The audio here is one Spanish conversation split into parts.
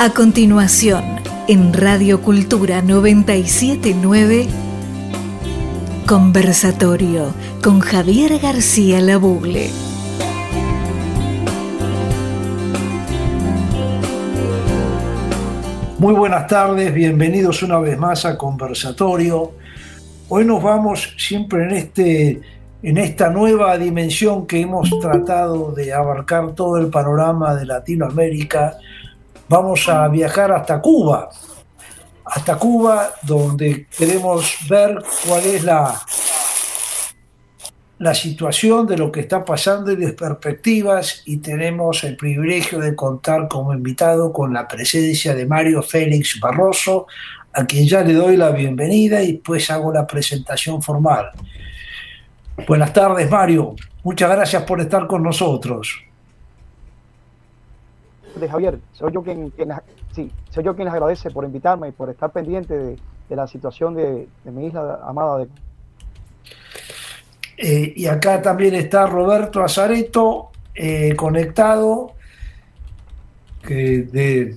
A continuación, en Radio Cultura 979, conversatorio con Javier García Labugle. Muy buenas tardes, bienvenidos una vez más a Conversatorio. Hoy nos vamos siempre en esta nueva dimensión que hemos tratado de abarcar todo el panorama de Latinoamérica. Vamos a viajar hasta Cuba, donde queremos ver cuál es la situación de lo que está pasando y las perspectivas, y tenemos el privilegio de contar como invitado con la presencia de Mario Félix Barroso, a quien ya le doy la bienvenida y después hago la presentación formal. Buenas tardes, Mario. Muchas gracias por estar con nosotros. De Javier, soy yo quien les agradece por invitarme y por estar pendiente de la situación de mi isla amada. Y acá también está Roberto Azareto, conectado, que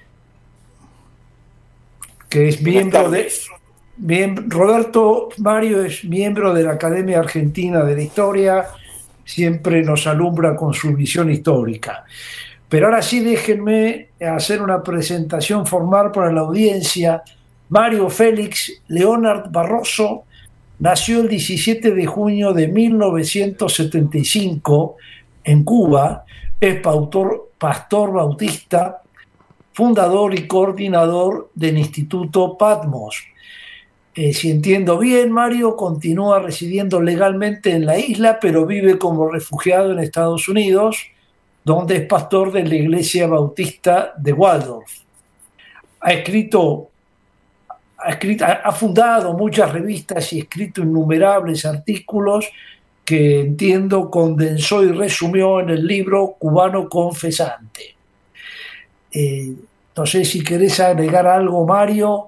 es miembro de... Roberto Mario es miembro de la Academia Argentina de la Historia, siempre nos alumbra con su visión histórica. Pero ahora sí, déjenme hacer una presentación formal para la audiencia. Mario Félix Leonard Barroso nació el 17 de junio de 1975 en Cuba, es pastor bautista, fundador y coordinador del Instituto Patmos. Si entiendo bien, Mario continúa residiendo legalmente en la isla, pero vive como refugiado en Estados Unidos, donde es pastor de la Iglesia Bautista de Waldorf. Ha fundado muchas revistas y escrito innumerables artículos que, entiendo, condensó y resumió en el libro Cubano Confesante. No sé si querés agregar algo, Mario.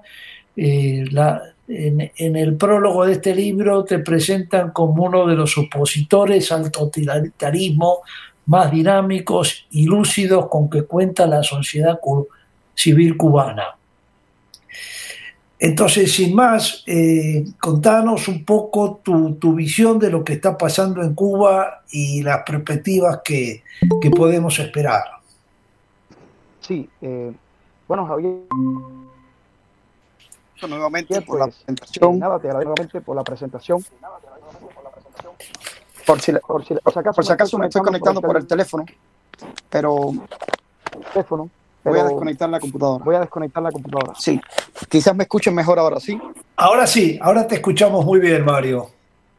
En el prólogo de este libro te presentan como uno de los opositores al totalitarismo más dinámicos y lúcidos con que cuenta la sociedad civil cubana. Entonces, sin más, contanos un poco tu visión de lo que está pasando en Cuba y las perspectivas que podemos esperar. Sí, bueno, Javier, nuevamente por pues, la presentación. Nada, te agradezco nuevamente por la presentación. Por si acaso me estoy conectando por el teléfono, pero voy a desconectar la computadora. Sí, quizás me escuchen mejor ahora, ¿sí? Sí, ahora te escuchamos muy bien, Mario.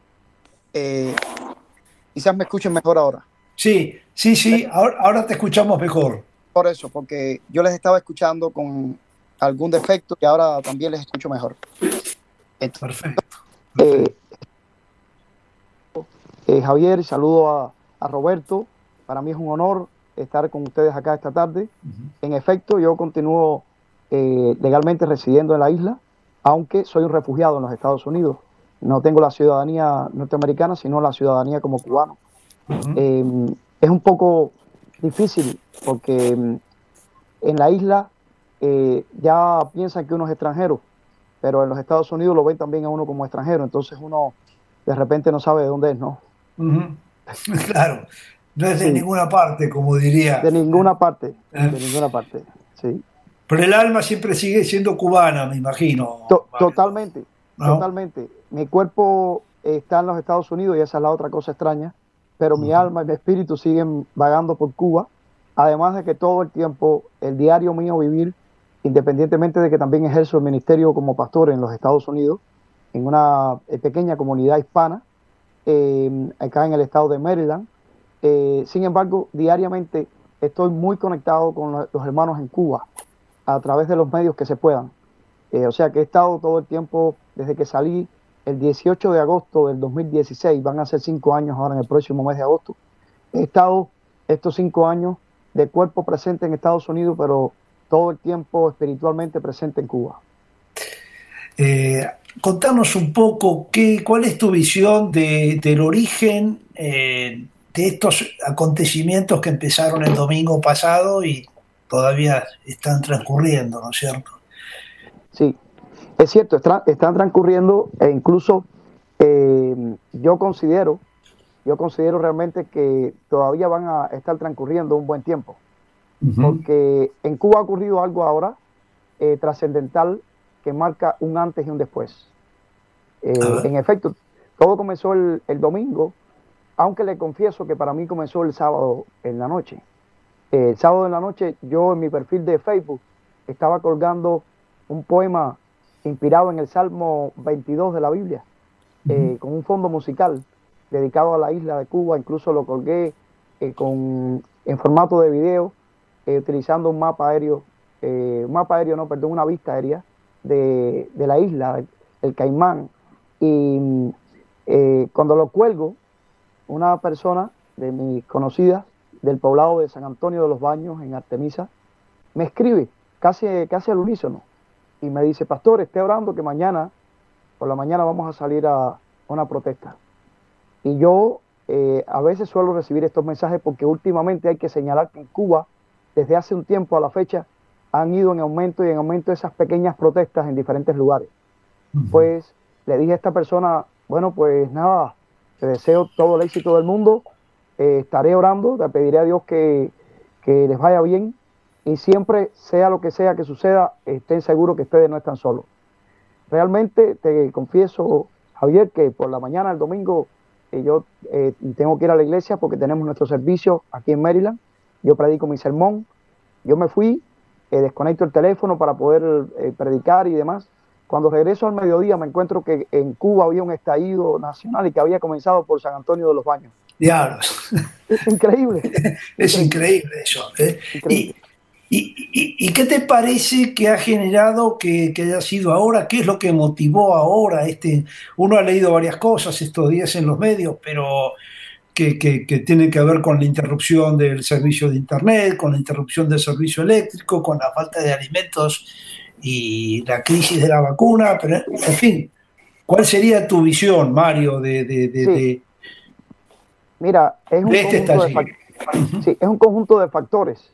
Quizás me escuchen mejor ahora. Sí, ahora te escuchamos mejor. Por eso, porque yo les estaba escuchando con algún defecto y ahora también les escucho mejor. Perfecto. Javier, saludo a Roberto. Para mí es un honor estar con ustedes acá esta tarde. En efecto, yo continúo legalmente residiendo en la isla, aunque soy un refugiado en los Estados Unidos. No tengo la ciudadanía norteamericana, sino la ciudadanía como cubano. Es un poco difícil porque en la isla ya piensan que uno es extranjero, pero en los Estados Unidos lo ven también a uno como extranjero, entonces uno de repente no sabe de dónde es, ¿no? Claro, no es de ninguna parte, como diría. De ninguna parte, sí. Pero el alma siempre sigue siendo cubana, me imagino. Totalmente, ¿no? Totalmente. Mi cuerpo está en los Estados Unidos y esa es la otra cosa extraña, pero mi alma y mi espíritu siguen vagando por Cuba, además de que todo el tiempo, el diario mío vivir, independientemente de que también ejerzo el ministerio como pastor en los Estados Unidos, en una pequeña comunidad hispana, acá en el estado de Maryland. Sin embargo, diariamente estoy muy conectado con los hermanos en Cuba a través de los medios que se puedan. O sea que he estado todo el tiempo, desde que salí el 18 de agosto del 2016, van a ser 5 años ahora en el próximo mes de agosto. He estado estos 5 años de cuerpo presente en Estados Unidos, pero todo el tiempo espiritualmente presente en Cuba. Contanos un poco cuál es tu visión del origen de estos acontecimientos que empezaron el domingo pasado y todavía están transcurriendo, ¿no es cierto? Sí, es cierto, están transcurriendo e incluso yo considero realmente que todavía van a estar transcurriendo un buen tiempo, porque en Cuba ha ocurrido algo ahora trascendental que marca un antes y un después. En efecto, todo comenzó el domingo, aunque le confieso que para mí comenzó el sábado en la noche. El sábado en la noche yo en mi perfil de Facebook estaba colgando un poema inspirado en el Salmo 22 de la Biblia, con un fondo musical dedicado a la isla de Cuba. Incluso lo colgué en formato de video, utilizando una vista aérea de la isla, el Caimán. Y cuando lo cuelgo, una persona de mis conocidas del poblado de San Antonio de los Baños, en Artemisa, me escribe casi al unísono y me dice: pastor, esté orando que mañana, por la mañana, vamos a salir a una protesta. Y yo a veces suelo recibir estos mensajes porque últimamente hay que señalar que en Cuba, desde hace un tiempo a la fecha, han ido en aumento esas pequeñas protestas en diferentes lugares. Pues le dije a esta persona: bueno, pues nada, te deseo todo el éxito del mundo, estaré orando, te pediré a Dios que les vaya bien, y siempre, sea lo que sea que suceda, estén seguros que ustedes no están solos. Realmente te confieso, Javier, que por la mañana del domingo yo tengo que ir a la iglesia porque tenemos nuestro servicio aquí en Maryland. Yo predico mi sermón, yo me fui, desconecto el teléfono para poder predicar y demás. Cuando regreso al mediodía me encuentro que en Cuba había un estallido nacional y que había comenzado por San Antonio de los Baños. Diablos. Es increíble. Es increíble eso. Increíble. ¿Y qué te parece que ha generado que haya sido ahora? ¿Qué es lo que motivó ahora? Uno ha leído varias cosas estos días en los medios, pero que tienen que ver con la interrupción del servicio de Internet, con la interrupción del servicio eléctrico, con la falta de alimentos y la crisis de la vacuna. Pero, en fin, ¿cuál sería tu visión, Mario, Sí. Mira, es un conjunto de factores.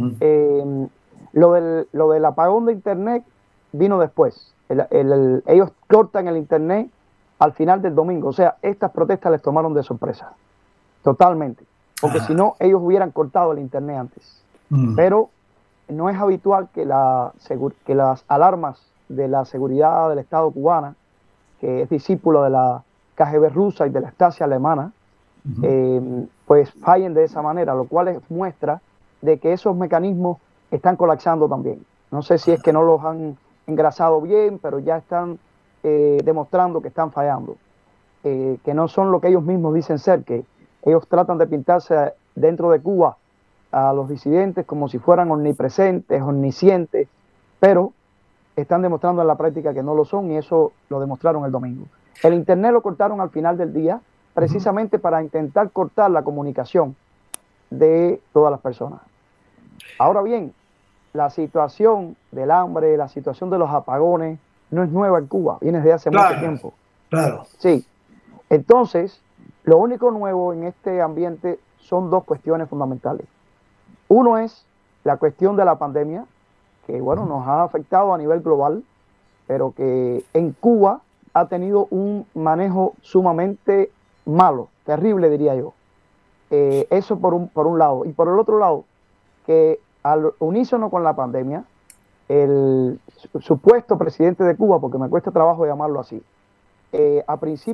Lo del apagón de Internet vino después. Ellos cortan el Internet al final del domingo. O sea, estas protestas les tomaron de sorpresa. Totalmente. Porque si no, ellos hubieran cortado el Internet antes. Pero no es habitual que las alarmas de la seguridad del Estado cubana, que es discípulo de la KGB rusa y de la Stasi alemana, pues fallen de esa manera, lo cual muestra de que esos mecanismos están colapsando también. No sé si es que no los han engrasado bien, pero ya están demostrando que están fallando, que no son lo que ellos mismos dicen ser, que ellos tratan de pintarse dentro de Cuba a los disidentes como si fueran omnipresentes, omniscientes, pero están demostrando en la práctica que no lo son, y eso lo demostraron el domingo. El Internet lo cortaron al final del día, precisamente para intentar cortar la comunicación de todas las personas. Ahora bien, la situación del hambre, la situación de los apagones, no es nueva en Cuba, viene desde hace mucho tiempo. Claro. Sí. Entonces, lo único nuevo en este ambiente son dos cuestiones fundamentales. Uno es la cuestión de la pandemia, que bueno, nos ha afectado a nivel global, pero que en Cuba ha tenido un manejo sumamente malo, terrible diría yo. Eso por un lado. Y por el otro lado, que al unísono con la pandemia, el supuesto presidente de Cuba, porque me cuesta trabajo llamarlo así, a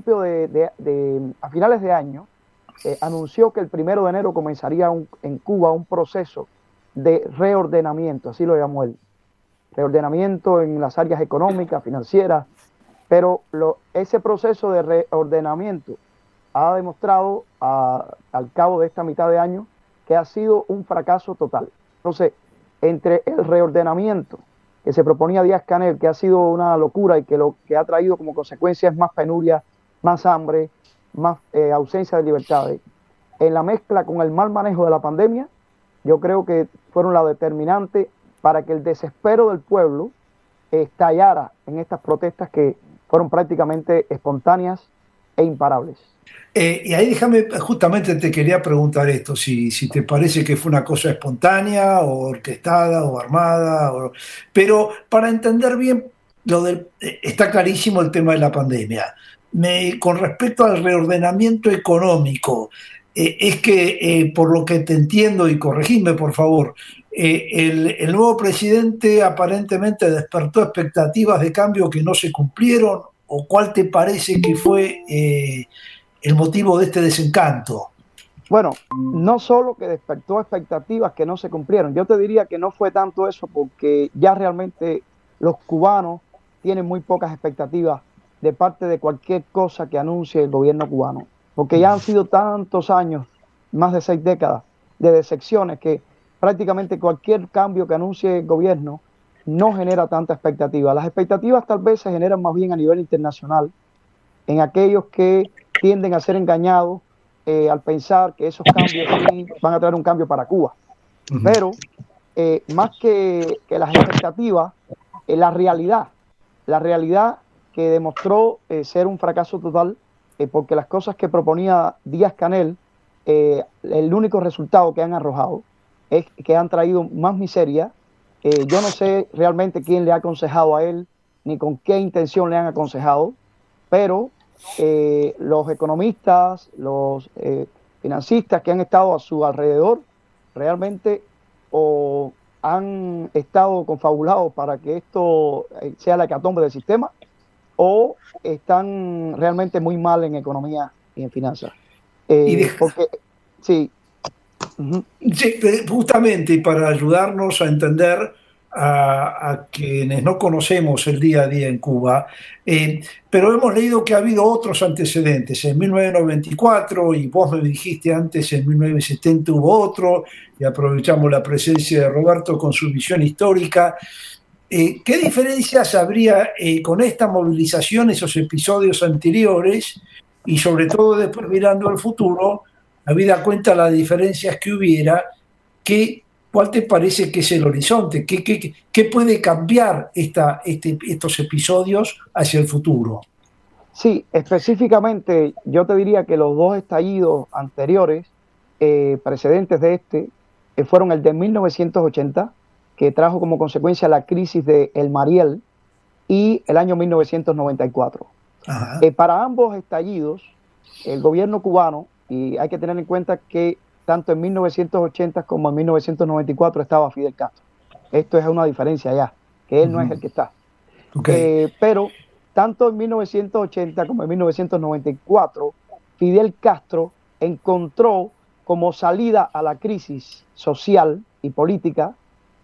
finales de año, anunció que el 1 de enero comenzaría en Cuba un proceso de reordenamiento, así lo llamó él. Reordenamiento en las áreas económicas, financieras, pero ese proceso de reordenamiento ha demostrado al cabo de esta mitad de año que ha sido un fracaso total. Entonces, entre el reordenamiento que se proponía Díaz-Canel, que ha sido una locura y que lo que ha traído como consecuencia es más penuria, más hambre, más ausencia de libertades, en la mezcla con el mal manejo de la pandemia, yo creo que fueron la determinante para que el desespero del pueblo estallara en estas protestas que fueron prácticamente espontáneas e imparables. Y ahí déjame, justamente te quería preguntar esto, si te parece que fue una cosa espontánea o orquestada o armada, pero para entender bien, está clarísimo el tema de la pandemia. Con respecto al reordenamiento económico, es que por lo que te entiendo, y corregime por favor, el nuevo presidente aparentemente despertó expectativas de cambio que no se cumplieron, o cuál te parece que fue el motivo de este desencanto. Bueno, no solo que despertó expectativas que no se cumplieron, yo te diría que no fue tanto eso, porque ya realmente los cubanos tienen muy pocas expectativas de parte de cualquier cosa que anuncie el gobierno cubano, porque ya han sido tantos años, más de 6 décadas, de decepciones, que prácticamente cualquier cambio que anuncie el gobierno no genera tanta expectativa. Las expectativas tal vez se generan más bien a nivel internacional, en aquellos que tienden a ser engañados al pensar que esos cambios sí van a traer un cambio para Cuba. Pero más que las expectativas, la realidad que demostró ser un fracaso total, porque las cosas que proponía Díaz-Canel, el único resultado que han arrojado es que han traído más miseria. Yo no sé realmente quién le ha aconsejado a él, ni con qué intención le han aconsejado, pero los economistas, los financistas que han estado a su alrededor, realmente o han estado confabulados para que esto sea la hecatombe del sistema, o están realmente muy mal en economía y en finanzas. Porque, sí. Sí, justamente, y para ayudarnos a entender a quienes no conocemos el día a día en Cuba, pero hemos leído que ha habido otros antecedentes. En 1994, y vos me dijiste antes, en 1970 hubo otro, y aprovechamos la presencia de Roberto con su visión histórica. ¿Qué diferencias habría con esta movilización, esos episodios anteriores, y sobre todo después mirando al futuro, habida cuenta las diferencias que hubiera, ¿cuál te parece que es el horizonte? ¿Qué puede cambiar estos episodios hacia el futuro? Sí, específicamente yo te diría que los dos estallidos anteriores, precedentes de este, fueron el de 1980, que trajo como consecuencia la crisis de El Mariel, y el año 1994. Para ambos estallidos, el gobierno cubano, y hay que tener en cuenta que tanto en 1980 como en 1994 estaba Fidel Castro. Esto es una diferencia ya, que él no es el que está. Pero tanto en 1980 como en 1994, Fidel Castro encontró como salida a la crisis social y política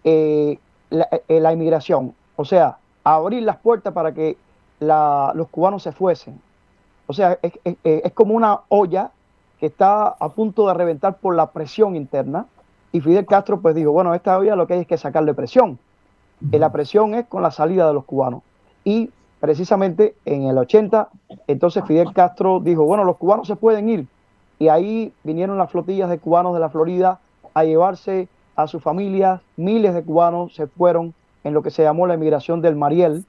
la inmigración. O sea, abrir las puertas para que los cubanos se fuesen. O sea, es como una olla que está a punto de reventar por la presión interna, y Fidel Castro pues dijo, bueno, esta olla lo que hay es que sacarle presión. La presión es con la salida de los cubanos. Y precisamente en el 80, entonces Fidel Castro dijo, bueno, los cubanos se pueden ir. Y ahí vinieron las flotillas de cubanos de la Florida a llevarse a sus familias. Miles de cubanos se fueron en lo que se llamó la emigración del Mariel,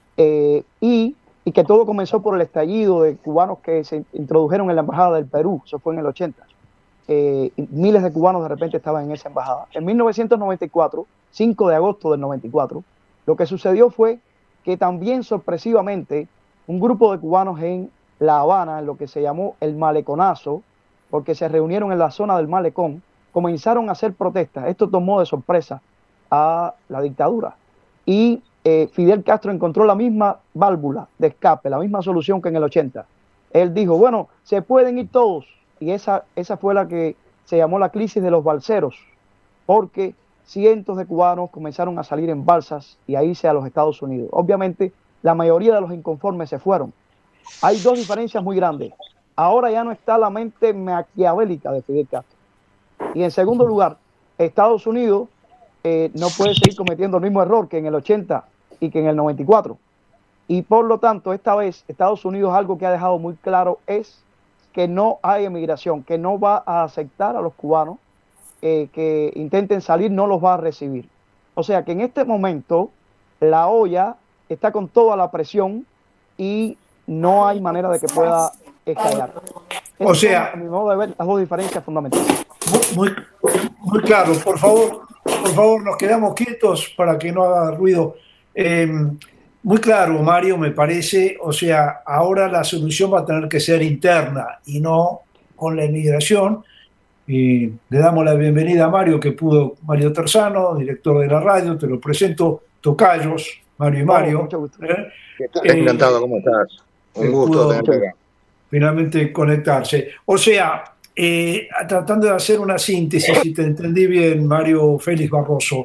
y que todo comenzó por el estallido de cubanos que se introdujeron en la embajada del Perú. Eso fue en el 80. Miles de cubanos de repente estaban en esa embajada. En 1994, 5 de agosto del 94, lo que sucedió fue que también sorpresivamente un grupo de cubanos en La Habana, en lo que se llamó el Maleconazo, porque se reunieron en la zona del Malecón, comenzaron a hacer protestas. Esto tomó de sorpresa a la dictadura. Y Fidel Castro encontró la misma válvula de escape, la misma solución que en el 80. Él dijo, bueno, se pueden ir todos. Y esa fue la que se llamó la crisis de los balseros, porque cientos de cubanos comenzaron a salir en balsas y a irse a los Estados Unidos. Obviamente, la mayoría de los inconformes se fueron. Hay dos diferencias muy grandes. Ahora ya no está la mente maquiavélica de Fidel Castro. Y en segundo lugar, Estados Unidos no puede seguir cometiendo el mismo error que en el 80 y que en el 94. Y por lo tanto, esta vez Estados Unidos, algo que ha dejado muy claro es que no hay emigración, que no va a aceptar a los cubanos que intenten salir, no los va a recibir. O sea que en este momento la olla está con toda la presión y no hay manera de que pueda estallar. O sea, a mi modo de ver, las dos diferencias fundamentales. Muy, muy claro. Por favor, nos quedamos quietos para que no haga ruido. Muy claro, Mario, me parece. O sea, ahora la solución va a tener que ser interna y no con la inmigración. Y le damos la bienvenida a Mario, Mario Terzano, director de la radio. Te lo presento, tocayos, Mario y Mario. Mucho gusto. Encantado, ¿cómo estás? Un gusto tenerte acá. Finalmente conectarse. O sea, tratando de hacer una síntesis, si te entendí bien, Mario Félix Barroso,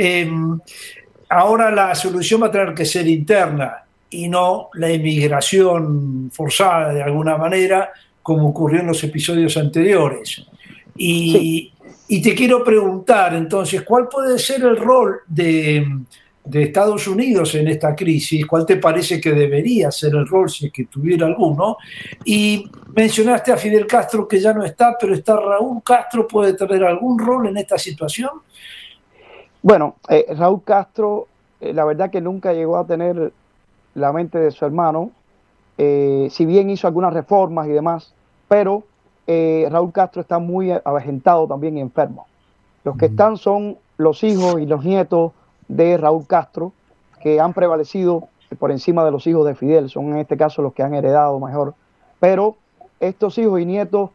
ahora la solución va a tener que ser interna y no la inmigración forzada de alguna manera, como ocurrió en los episodios anteriores. Y te quiero preguntar, entonces, ¿cuál puede ser el rol de Estados Unidos en esta crisis? ¿Cuál te parece que debería ser el rol, si es que tuviera alguno? Y mencionaste a Fidel Castro, que ya no está, pero está Raúl Castro. ¿Puede tener algún rol en esta situación? Bueno, Raúl Castro, la verdad que nunca llegó a tener la mente de su hermano, si bien hizo algunas reformas y demás, pero Raúl Castro está muy avejentado también y enfermo. Los que están son los hijos y los nietos de Raúl Castro, que han prevalecido por encima de los hijos de Fidel, son en este caso los que han heredado mejor, pero estos hijos y nietos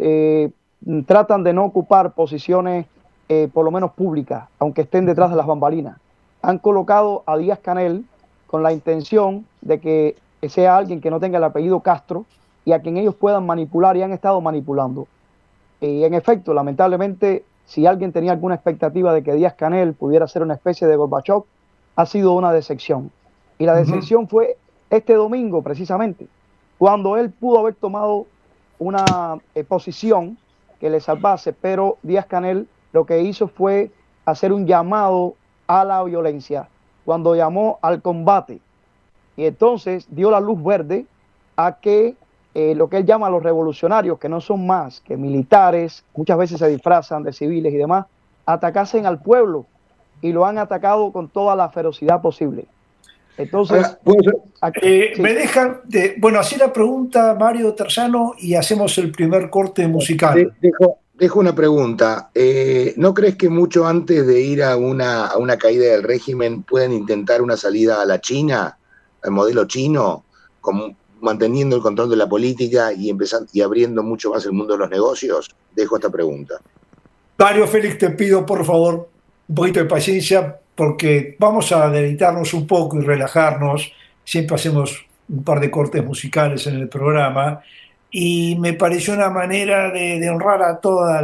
tratan de no ocupar posiciones por lo menos públicas, aunque estén detrás de las bambalinas. Han colocado a Díaz-Canel con la intención de que sea alguien que no tenga el apellido Castro y a quien ellos puedan manipular, y han estado manipulando. Y en efecto, lamentablemente, si alguien tenía alguna expectativa de que Díaz-Canel pudiera ser una especie de Gorbachev, ha sido una decepción. Y la decepción fue este domingo, precisamente, cuando él pudo haber tomado una posición que le salvase, pero Díaz-Canel lo que hizo fue hacer un llamado a la violencia, cuando llamó al combate. Y entonces dio la luz verde a que lo que él llama a los revolucionarios, que no son más que militares, muchas veces se disfrazan de civiles y demás, atacasen al pueblo, y lo han atacado con toda la ferocidad posible. Entonces, me dejan bueno, así la pregunta, Mario Terzano, y hacemos el primer corte musical. Dejo una pregunta. ¿No crees que mucho antes de ir a una caída del régimen pueden intentar una salida a la China, al modelo chino, manteniendo el control de la política y abriendo mucho más el mundo de los negocios? Dejo esta pregunta. Mario Félix, te pido por favor un poquito de paciencia, porque vamos a deleitarnos un poco y relajarnos. Siempre hacemos un par de cortes musicales en el programa y me pareció una manera de honrar a toda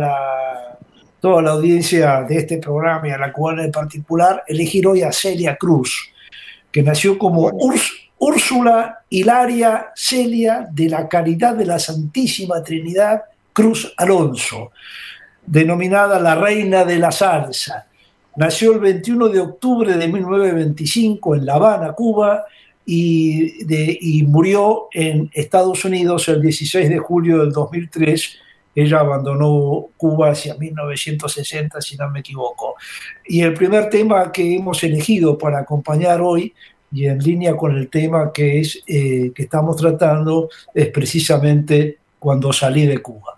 la audiencia de este programa y a la cubana en particular, elegir hoy a Celia Cruz, que nació como Úrsula Hilaria Celia de la Caridad de la Santísima Trinidad Cruz Alonso, denominada la Reina de la Salsa. Nació el 21 de octubre de 1925 en La Habana, Cuba, y murió en Estados Unidos el 16 de julio del 2003. Ella abandonó Cuba hacia 1960, si no me equivoco. Y el primer tema que hemos elegido para acompañar hoy, y en línea con el tema que estamos tratando, es precisamente Cuando salí de Cuba.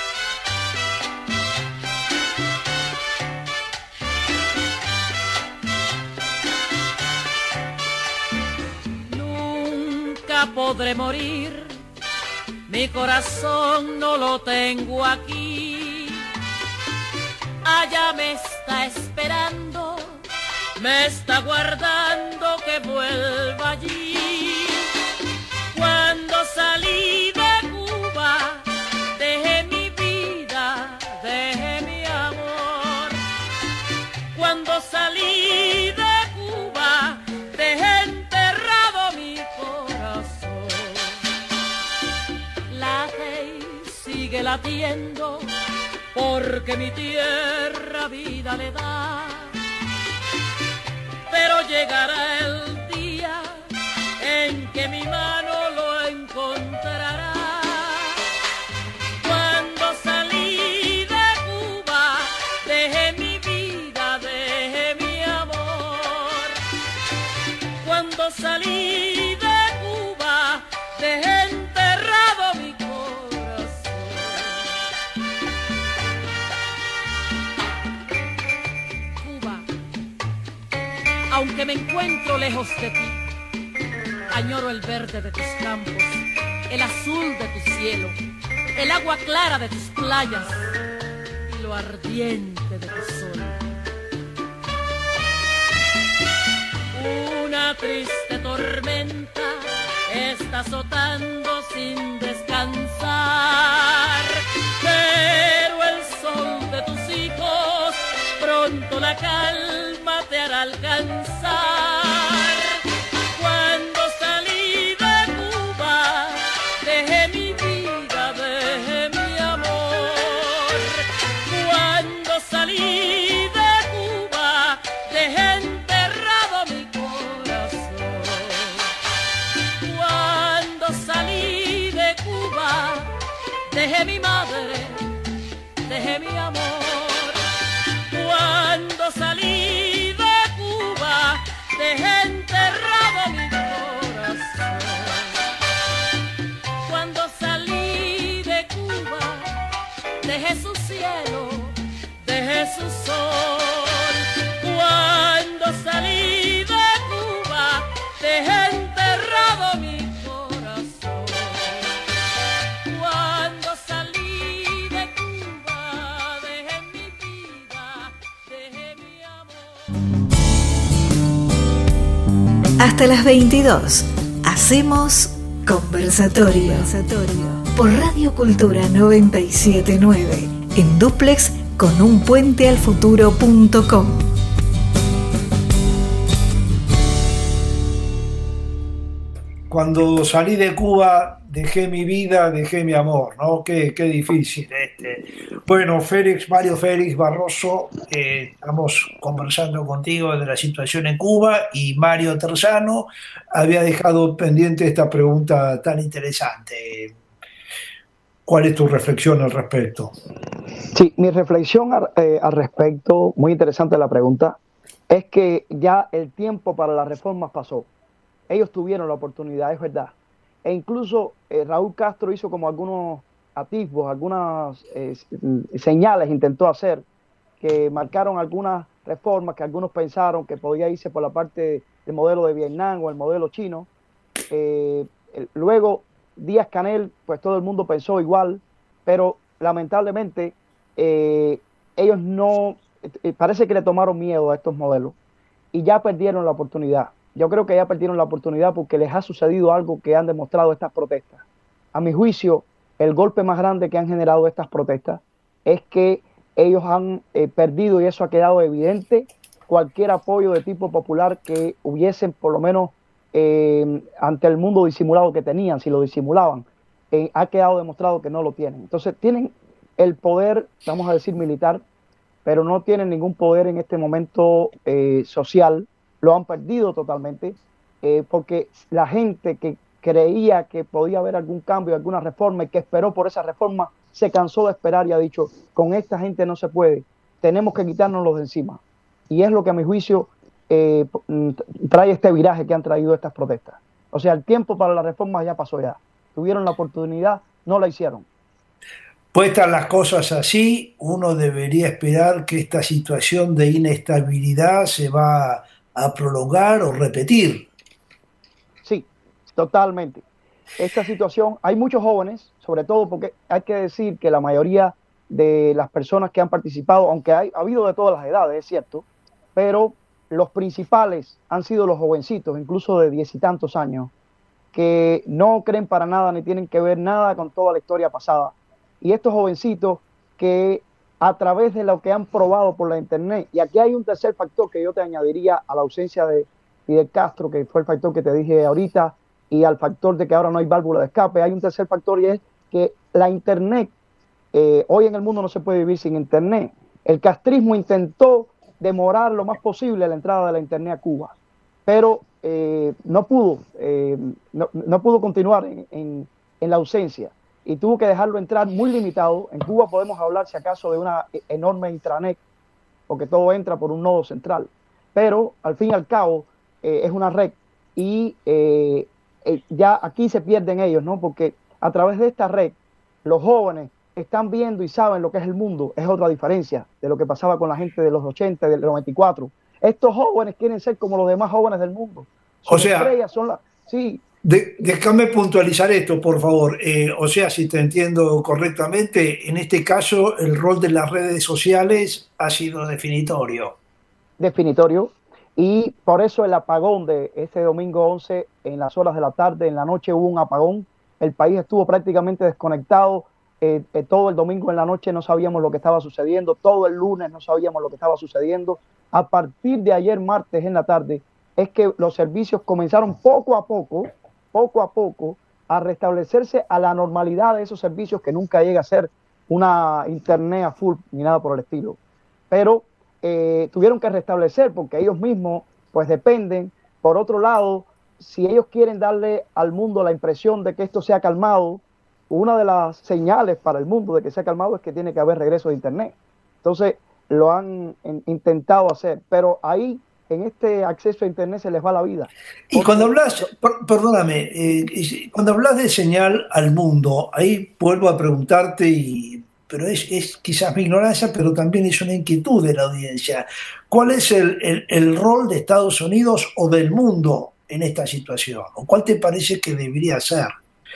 Podré morir, mi corazón no lo tengo aquí, allá me está esperando, me está guardando que vuelva allí. Cuando salí de Cuba, dejé mi vida, dejé mi amor. Cuando salí de Cuba, dejé enterrado mi corazón. Late y sigue latiendo, porque mi tierra vida le da. Pero llegará el día en que mi mano lo encontrará. Cuando salí de Cuba, dejé mi vida, dejé mi amor. Cuando salí de Cuba, dejé enterrado mi corazón. aunque me encuentro lejos de ti. Añoro el verde de tus campos, el azul de tu cielo, el agua clara de tus playas y lo ardiente de tu sol. Una triste tormenta está azotando sin descansar, pero el sol de tus hijos pronto la calma te hará alcanzar. Cuando salí de Cuba, dejé mi vida, dejé mi amor. Cuando salí de Cuba, dejé enterrado mi corazón. Cuando salí de Cuba, dejé mi madre, dejé mi amor. Cuando salí de Cuba, dejé enterrado mi corazón. Cuando salí de Cuba, dejé su cielo, dejé su sol. Cuando salí de Cuba, dejé enterrado mi corazón. Cuando salí de Cuba, dejé mi vida, dejé mi amor. Hasta las 22 hacemos conversatorio. Por Radio Cultura 979 en dúplex con unpuentealfuturo.com. Cuando salí de Cuba, dejé mi vida, dejé mi amor, ¿no? Qué difícil. Bueno, Mario Félix Barroso, estamos conversando contigo de la situación en Cuba y Mario Terzano había dejado pendiente esta pregunta tan interesante. ¿Cuál es tu reflexión al respecto? Sí, mi reflexión al respecto, muy interesante la pregunta, es que ya el tiempo para las reformas pasó. Ellos tuvieron la oportunidad, es verdad. E incluso Raúl Castro hizo como algunos atisbos, algunas señales intentó hacer que marcaron algunas reformas que algunos pensaron que podía irse por la parte del modelo de Vietnam o el modelo chino. Luego Díaz-Canel, pues todo el mundo pensó igual, pero lamentablemente ellos no, parece que le tomaron miedo a estos modelos y ya perdieron la oportunidad. Yo creo que ya perdieron la oportunidad porque les ha sucedido algo que han demostrado estas protestas. A mi juicio, el golpe más grande que han generado estas protestas es que ellos han perdido, y eso ha quedado evidente, cualquier apoyo de tipo popular que hubiesen, por lo menos ante el mundo disimulado que tenían, si lo disimulaban, ha quedado demostrado que no lo tienen. Entonces tienen el poder, vamos a decir militar, pero no tienen ningún poder en este momento social. Lo han perdido totalmente porque la gente que creía que podía haber algún cambio, alguna reforma y que esperó por esa reforma, se cansó de esperar y ha dicho, con esta gente no se puede, tenemos que quitárnoslos de encima. Y es lo que a mi juicio trae este viraje que han traído estas protestas. O sea, el tiempo para la reforma ya pasó ya. Tuvieron la oportunidad, no la hicieron. Puestas las cosas así, uno debería esperar que esta situación de inestabilidad se va a prolongar o repetir. Sí, totalmente. Esta situación, hay muchos jóvenes, sobre todo porque hay que decir que la mayoría de las personas que han participado, aunque ha habido de todas las edades, es cierto, pero los principales han sido los jovencitos, incluso de 10 y tantos años, que no creen para nada ni tienen que ver nada con toda la historia pasada. Y estos jovencitos que a través de lo que han probado por la internet, y aquí hay un tercer factor que yo te añadiría a la ausencia de Fidel Castro, que fue el factor que te dije ahorita, y al factor de que ahora no hay válvula de escape, hay un tercer factor y es que la internet, hoy en el mundo no se puede vivir sin internet. El castrismo intentó demorar lo más posible la entrada de la internet a Cuba, pero no pudo continuar en la ausencia y tuvo que dejarlo entrar muy limitado. En Cuba podemos hablar si acaso de una enorme intranet, porque todo entra por un nodo central, pero al fin y al cabo es una red y ya aquí se pierden ellos, ¿no? Porque a través de esta red los jóvenes están viendo y saben lo que es el mundo. Es otra diferencia de lo que pasaba con la gente de los 80, del 94. Estos jóvenes quieren ser como los demás jóvenes del mundo. O sea, sí. Déjame puntualizar esto, por favor. O sea, si te entiendo correctamente, en este caso el rol de las redes sociales ha sido definitorio. Definitorio. Y por eso el apagón de ese domingo 11, en las horas de la tarde, en la noche hubo un apagón. El país estuvo prácticamente desconectado. Todo el domingo en la noche no sabíamos lo que estaba sucediendo. Todo el lunes no sabíamos lo que estaba sucediendo. A partir de ayer martes en la tarde es que los servicios comenzaron poco a poco a restablecerse a la normalidad de esos servicios, que nunca llega a ser una internet a full ni nada por el estilo. Pero tuvieron que restablecer porque ellos mismos pues dependen. Por otro lado, si ellos quieren darle al mundo la impresión de que esto se ha calmado, una de las señales para el mundo de que se ha calmado es que tiene que haber regreso de internet. Entonces lo han intentado hacer, pero ahí en este acceso a internet se les va la vida. Y cuando hablas, perdóname, cuando hablas de señal al mundo, ahí vuelvo a preguntarte, pero es quizás mi ignorancia, pero también es una inquietud de la audiencia. ¿Cuál es el rol de Estados Unidos o del mundo en esta situación? ¿O cuál te parece que debería ser?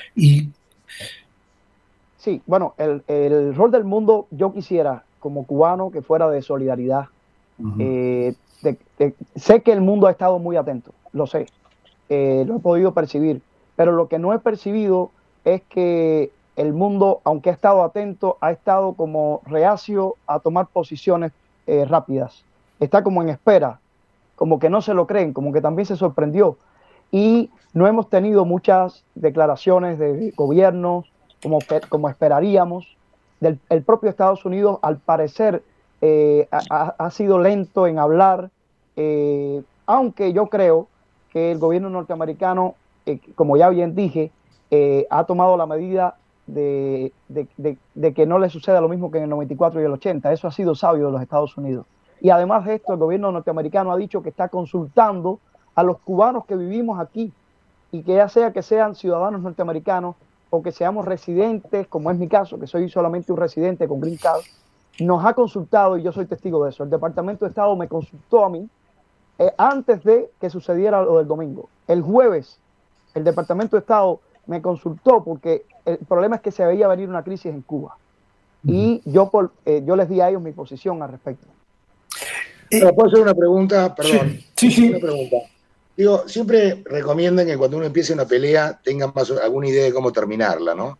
Sí, bueno, el rol del mundo, yo quisiera, como cubano, que fuera de solidaridad. Uh-huh. Sé que el mundo ha estado muy atento, lo sé, lo he podido percibir, pero lo que no he percibido es que el mundo, aunque ha estado atento, ha estado como reacio a tomar posiciones rápidas. Está como en espera, como que no se lo creen, como que también se sorprendió. Y no hemos tenido muchas declaraciones de gobiernos como esperaríamos. El propio Estados Unidos, al parecer, ha sido lento en hablar, aunque yo creo que el gobierno norteamericano, como ya bien dije, ha tomado la medida de que no le suceda lo mismo que en el 94 y el 80. Eso ha sido sabio de los Estados Unidos. Y además de esto, el gobierno norteamericano ha dicho que está consultando a los cubanos que vivimos aquí, y que ya sea que sean ciudadanos norteamericanos o que seamos residentes, como es mi caso, que soy solamente un residente con green card, nos ha consultado, y yo soy testigo de eso. El Departamento de Estado me consultó a mí antes de que sucediera lo del domingo. El jueves, el Departamento de Estado me consultó porque el problema es que se veía venir una crisis en Cuba. Y yo les di a ellos mi posición al respecto. ¿Puedo hacer una pregunta? Perdón. Sí. Una pregunta. Digo, siempre recomiendan que cuando uno empiece una pelea tengan alguna idea de cómo terminarla, ¿no?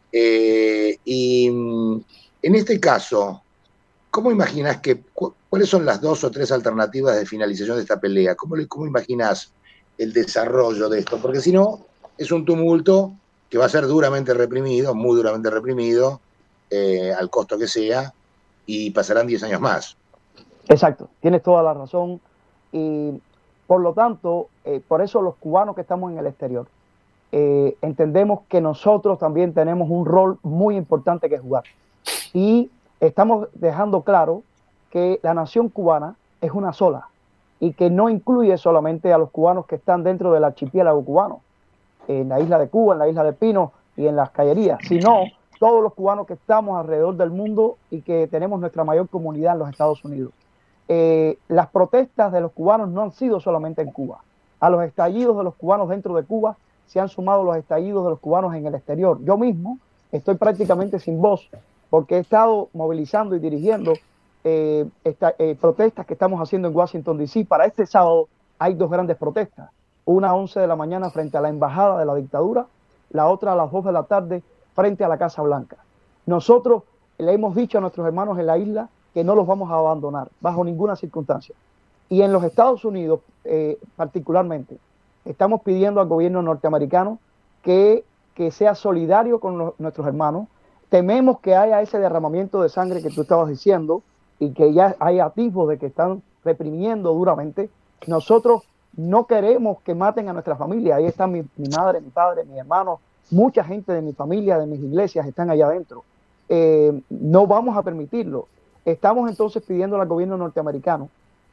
Y en este caso, ¿cómo imaginas cuáles son las 2 o 3 alternativas de finalización de esta pelea? ¿Cómo imaginas el desarrollo de esto? Porque si no, es un tumulto que va a ser duramente reprimido, muy duramente reprimido, al costo que sea, y pasarán 10 años más. Exacto, tienes toda la razón. Y por lo tanto, por eso los cubanos que estamos en el exterior, entendemos que nosotros también tenemos un rol muy importante que jugar. Y estamos dejando claro que la nación cubana es una sola y que no incluye solamente a los cubanos que están dentro del archipiélago cubano, en la isla de Cuba, en la isla de Pino y en las Cayerías, sino todos los cubanos que estamos alrededor del mundo y que tenemos nuestra mayor comunidad en los Estados Unidos. Las protestas de los cubanos no han sido solamente en Cuba. A los estallidos de los cubanos dentro de Cuba se han sumado los estallidos de los cubanos en el exterior. Yo mismo estoy prácticamente sin voz porque he estado movilizando y dirigiendo protestas que estamos haciendo en Washington, D.C. Para este sábado hay 2 grandes protestas. Una a 11 de la mañana frente a la embajada de la dictadura, la otra a las 2 de la tarde frente a la Casa Blanca. Nosotros le hemos dicho a nuestros hermanos en la isla que no los vamos a abandonar bajo ninguna circunstancia. Y en los Estados Unidos, particularmente, estamos pidiendo al gobierno norteamericano que sea solidario con nuestros hermanos. Tememos que haya ese derramamiento de sangre que tú estabas diciendo y que ya hay atisbos de que están reprimiendo duramente. Nosotros no queremos que maten a nuestra familia. Ahí están mi madre, mi padre, mis hermanos, mucha gente de mi familia, de mis iglesias están allá adentro. No vamos a permitirlo. Estamos entonces pidiendo al gobierno norteamericano.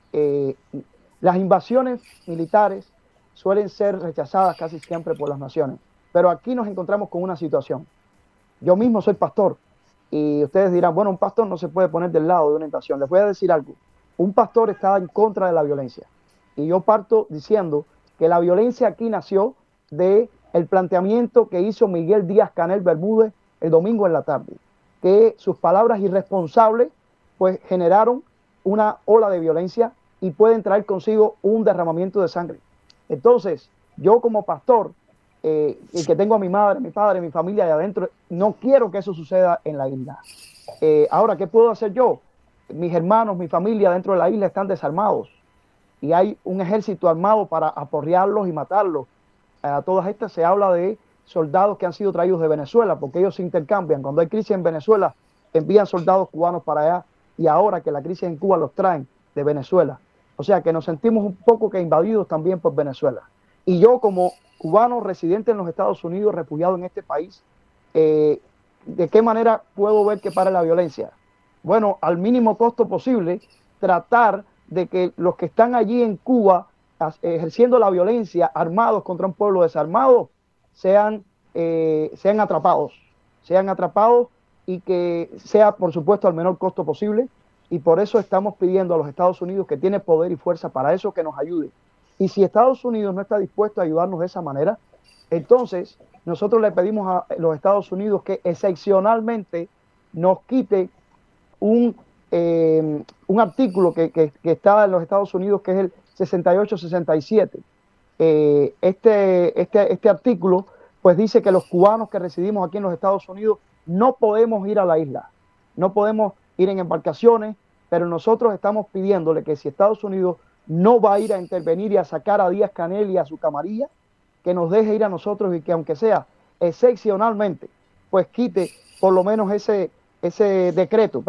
Las invasiones militares suelen ser rechazadas casi siempre por las naciones, pero aquí nos encontramos con una situación. Yo mismo soy pastor y ustedes dirán, bueno, un pastor no se puede poner del lado de una invasión. Les voy a decir algo. un pastor está en contra de la violencia. Y yo parto diciendo que la violencia aquí nació de el planteamiento que hizo Miguel Díaz-Canel Bermúdez el domingo en la tarde, que sus palabras irresponsables pues generaron una ola de violencia y pueden traer consigo un derramamiento de sangre. Entonces, yo como pastor, y que tengo a mi madre, mi padre, mi familia allá adentro, no quiero que eso suceda en la isla. Ahora, ¿qué puedo hacer yo? Mis hermanos, mi familia dentro de la isla están desarmados y hay un ejército armado para aporrearlos y matarlos. A todas estas se habla de soldados que han sido traídos de Venezuela, porque ellos se intercambian. Cuando hay crisis en Venezuela, envían soldados cubanos para allá, y ahora que la crisis en Cuba los traen de Venezuela. O sea que nos sentimos un poco que invadidos también por Venezuela. Y yo como cubano residente en los Estados Unidos, refugiado en este país, ¿de qué manera puedo ver que pare la violencia? Bueno, al mínimo costo posible, tratar de que los que están allí en Cuba ejerciendo la violencia, armados contra un pueblo desarmado, sean atrapados y que sea, por supuesto, al menor costo posible. Y por eso estamos pidiendo a los Estados Unidos, que tiene poder y fuerza para eso, que nos ayude. Y si Estados Unidos no está dispuesto a ayudarnos de esa manera, entonces nosotros le pedimos a los Estados Unidos que excepcionalmente nos quite un artículo que está en los Estados Unidos, que es el 68-67. Este artículo pues dice que los cubanos que residimos aquí en los Estados Unidos no podemos ir a la isla, no podemos ir en embarcaciones, pero nosotros estamos pidiéndole que si Estados Unidos no va a ir a intervenir y a sacar a Díaz-Canel y a su camarilla, que nos deje ir a nosotros y que aunque sea excepcionalmente, pues quite por lo menos ese decreto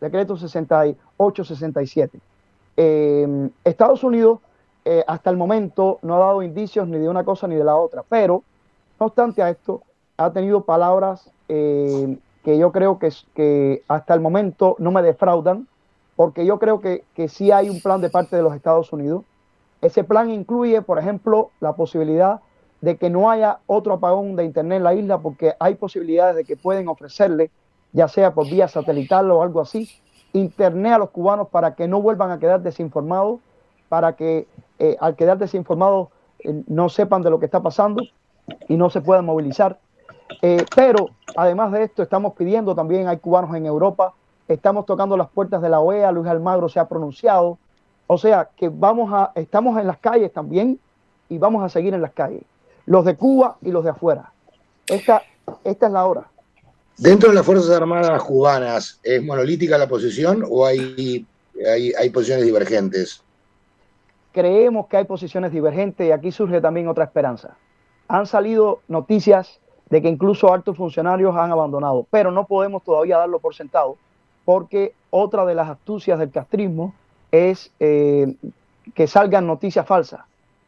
68-67. Estados Unidos hasta el momento no ha dado indicios ni de una cosa ni de la otra, pero no obstante a esto ha tenido palabras que yo creo que hasta el momento no me defraudan, porque yo creo que sí hay un plan de parte de los Estados Unidos. Ese plan incluye, por ejemplo, la posibilidad de que no haya otro apagón de internet en la isla, porque hay posibilidades de que pueden ofrecerle, ya sea por vía satelital o algo así, internet a los cubanos para que no vuelvan a quedar desinformados, para que al quedar desinformados no sepan de lo que está pasando y no se puedan movilizar. Pero además de esto estamos pidiendo también, hay cubanos en Europa, estamos tocando las puertas de la OEA, Luis Almagro se ha pronunciado, o sea que estamos en las calles también y vamos a seguir en las calles, los de Cuba y los de afuera. Esta es la hora. ¿Dentro de las Fuerzas Armadas cubanas es monolítica la posición o hay posiciones divergentes? Creemos que hay posiciones divergentes y aquí surge también otra esperanza. Han salido noticias de que incluso altos funcionarios han abandonado, pero no podemos todavía darlo por sentado, porque otra de las astucias del castrismo es que salgan noticias falsas,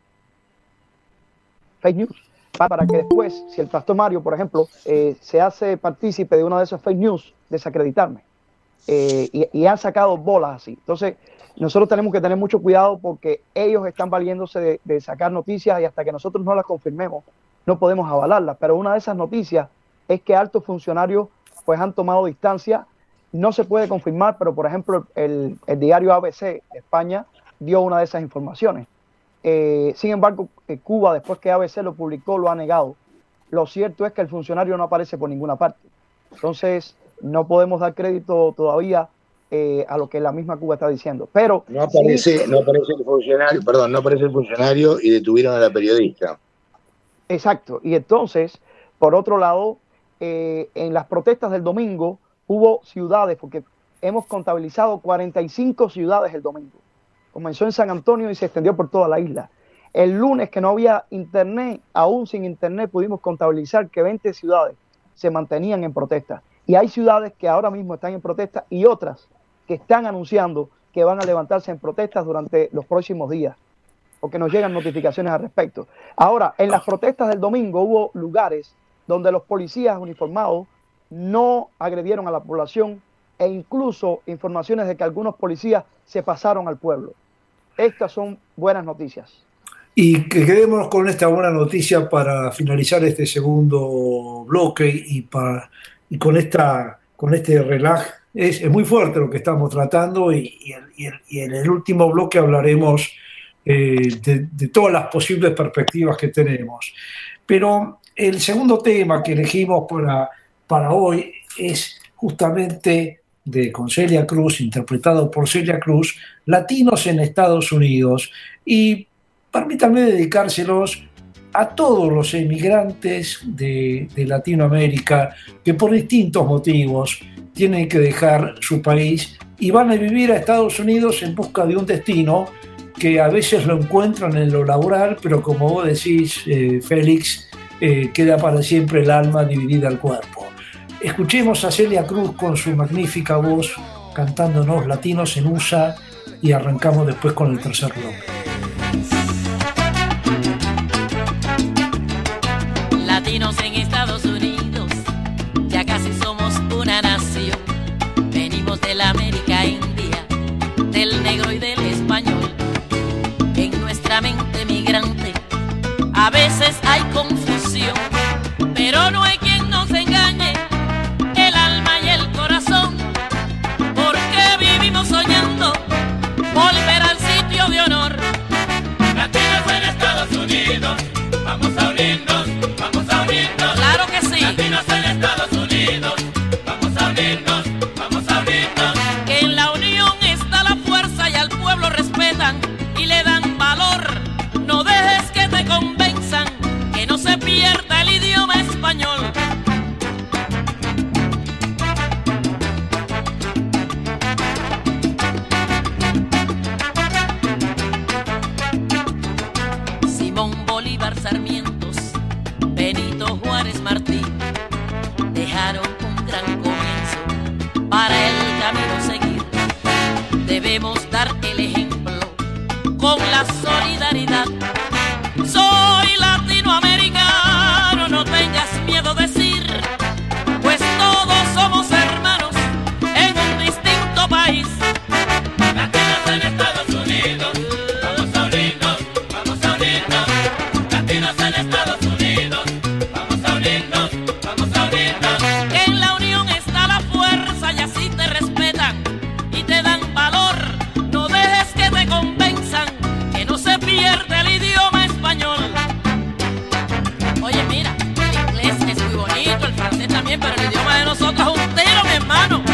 fake news, para que después, si el pastor Mario, por ejemplo, se hace partícipe de una de esas fake news, desacreditarme. Y han sacado bolas así. Entonces, nosotros tenemos que tener mucho cuidado porque ellos están valiéndose de sacar noticias y hasta que nosotros no las confirmemos, no podemos avalarlas. Pero una de esas noticias es que altos funcionarios pues han tomado distancia. No se puede confirmar, pero por ejemplo el diario ABC de España dio una de esas informaciones. Sin embargo, Cuba, después que ABC lo publicó, lo ha negado. Lo cierto es que el funcionario no aparece por ninguna parte. Entonces, no podemos dar crédito todavía a lo que la misma Cuba está diciendo. Pero no aparece el funcionario y detuvieron a la periodista. Exacto. Y entonces, por otro lado, en las protestas del domingo hubo ciudades, porque hemos contabilizado 45 ciudades el domingo. Comenzó en San Antonio y se extendió por toda la isla. El lunes, que no había internet, aún sin internet, pudimos contabilizar que 20 ciudades se mantenían en protesta. Y hay ciudades que ahora mismo están en protesta y otras que están anunciando que van a levantarse en protestas durante los próximos días, porque nos llegan notificaciones al respecto. Ahora, en las protestas del domingo hubo lugares donde los policías uniformados no agredieron a la población e incluso informaciones de que algunos policías se pasaron al pueblo. Estas son buenas noticias. Y que quedémonos con esta buena noticia para finalizar este segundo bloque y con este relax Es muy fuerte lo que estamos tratando y en el último bloque hablaremos de todas las posibles perspectivas que tenemos. Pero el segundo tema que elegimos para hoy es justamente con Celia Cruz, interpretado por Celia Cruz, Latinos en Estados Unidos. Y permítanme dedicárselos a todos los emigrantes de Latinoamérica que por distintos motivos tienen que dejar su país y van a vivir a Estados Unidos en busca de un destino que a veces lo encuentran en lo laboral, pero como vos decís, Félix, queda para siempre el alma dividida al cuerpo. Escuchemos a Celia Cruz con su magnífica voz cantándonos Latinos en USA y arrancamos después con el tercer bloque. Latinos en Estados Unidos, ya casi somos una nación. Venimos de la América India, del negro y del español. En nuestra mente migrante a veces hay confusión, pero no hay quien nos engañe el alma y el corazón, porque vivimos soñando volver al sitio de honor. Latinos en Estados Unidos, vamos a unirnos, vamos a unirnos. Claro que sí. Latinos en Estados Unidos, vamos a unirnos, vamos a unirnos. Que en la unión está la fuerza y al pueblo respetan y le dan valor. No dejes que te convenzan que no se pierda el idioma español. Simón Bolívar, Sarmientos, Benito Juárez, Martí dejaron un gran comienzo para el camino seguir. Debemos dar el ejemplo con la solidaridad. Soy latinoamericano, no tengas miedo de decir, pues todos somos hermanos en un distinto país. Latinos en Estados Unidos, vamos a unirnos, vamos a unirnos. Latinos en Estados Unidos, vamos a unirnos, vamos a unirnos. Que en la unión está la fuerza y así te respetan y te dan valor. No dejes que te convenzan que no se pierde el idioma español. Oye, mira, el inglés es muy bonito, el francés también, pero el idioma de nosotros es un tiro, mi hermano.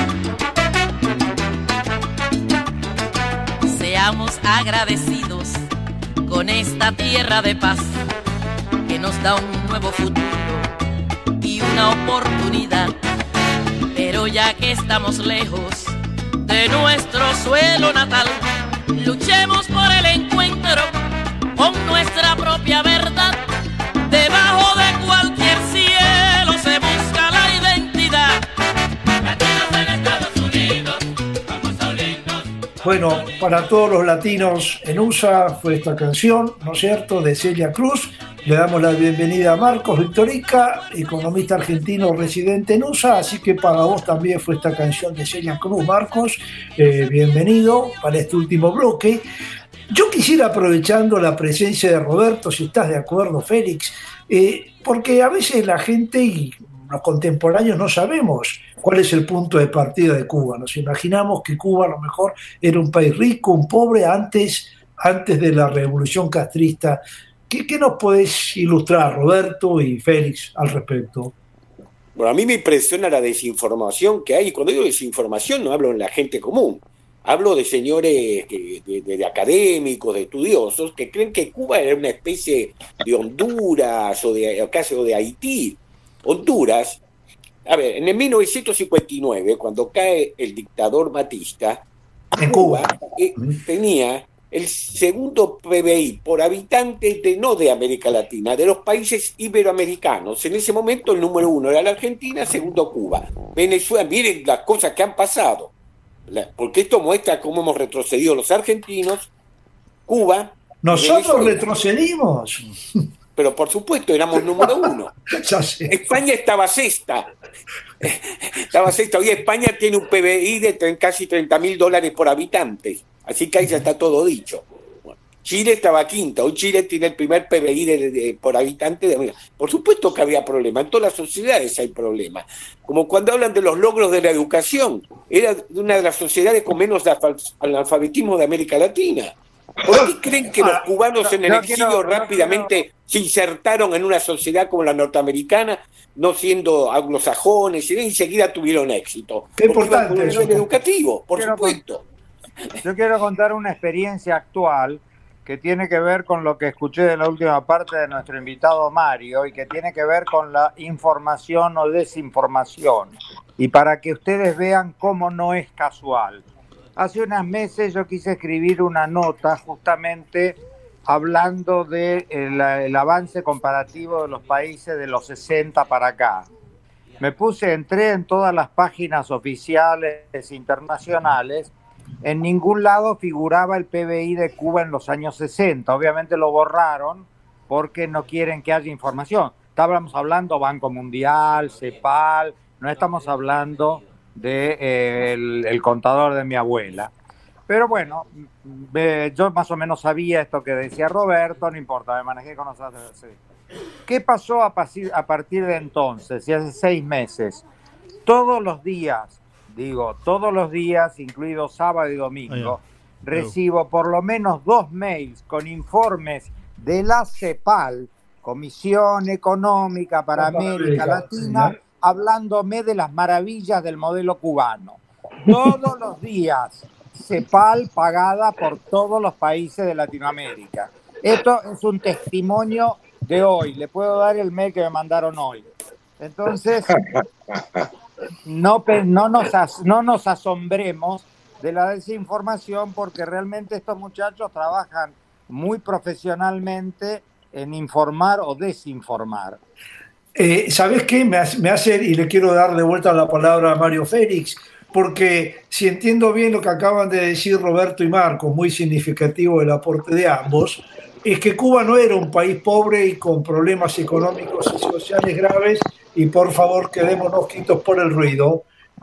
Seamos agradecidos con esta tierra de paz que nos da un nuevo futuro y una oportunidad. Pero ya que estamos lejos de nuestro suelo natal, luchemos por el encuentro con nuestra propia verdad. Debajo de cualquier cielo se busca la identidad. Latinos en Estados Unidos, vamos a unirnos. Bueno, para todos los latinos en USA fue esta canción, ¿no es cierto?, de Celia Cruz. Le damos la bienvenida a Marcos Victorica, economista argentino residente en USA, así que para vos también fue esta canción de Celia Cruz, Marcos. Bienvenido para este último bloque. Yo quisiera, aprovechando la presencia de Roberto, si estás de acuerdo, Félix, porque a veces la gente y los contemporáneos no sabemos cuál es el punto de partida de Cuba. Nos imaginamos que Cuba a lo mejor era un país rico, un pobre, antes de la revolución castrista. ¿Qué nos podés ilustrar, Roberto y Félix, al respecto? Bueno, a mí me impresiona la desinformación que hay. Cuando digo desinformación no hablo en la gente común. Hablo de señores, de académicos, de estudiosos, que creen que Cuba era una especie de Honduras o de Haití. Honduras, a ver, en el 1959, cuando cae el dictador Batista, en Cuba tenía el segundo PBI por habitante no de América Latina, de los países iberoamericanos. En ese momento el número uno era la Argentina, segundo Cuba. Venezuela, miren las cosas que han pasado, porque esto muestra cómo hemos retrocedido los argentinos, Cuba. Nosotros retrocedimos. Pero por supuesto, éramos número uno. Ya sé. España estaba sexta. Hoy España tiene un PBI de casi $30.000 por habitante. Así que ahí ya está todo dicho. Bueno, Chile estaba quinta, hoy Chile tiene el primer PBI por habitante de América. Por supuesto que había problemas, en todas las sociedades hay problemas. Como cuando hablan de los logros de la educación, era una de las sociedades con menos analfabetismo de América Latina. ¿Por qué creen que los cubanos en el exilio rápidamente se insertaron en una sociedad como la norteamericana, no siendo anglosajones, y enseguida tuvieron éxito? Qué importante por el nivel educativo, por supuesto. Yo quiero contar una experiencia actual que tiene que ver con lo que escuché de la última parte de nuestro invitado Mario y que tiene que ver con la información o desinformación. Y para que ustedes vean cómo no es casual. Hace unos meses yo quise escribir una nota justamente hablando del avance comparativo de los países de los 60 para acá. Entré en todas las páginas oficiales internacionales. En ningún lado figuraba el PBI de Cuba en los años 60. Obviamente lo borraron porque no quieren que haya información. Estábamos hablando Banco Mundial, CEPAL, no estamos hablando del contador de mi abuela. Pero bueno, yo más o menos sabía esto que decía Roberto, no importa, me manejé con los ACC. ¿Qué pasó a partir de entonces, y hace 6 meses? Todos los días, incluido sábado y domingo, recibo por lo menos 2 mails con informes de la CEPAL, Comisión Económica para América Latina, hablándome de las maravillas del modelo cubano. Todos los días, CEPAL pagada por todos los países de Latinoamérica. Esto es un testimonio de hoy. Le puedo dar el mail que me mandaron hoy. Entonces, no nos asombremos de la desinformación, porque realmente estos muchachos trabajan muy profesionalmente en informar o desinformar. ¿Sabes qué? Me hace, y le quiero dar de vuelta la palabra a Mario Félix, porque si entiendo bien lo que acaban de decir Roberto y Marco, muy significativo el aporte de ambos, es que Cuba no era un país pobre y con problemas económicos y sociales graves, y por favor quedémonos quietos por el ruido.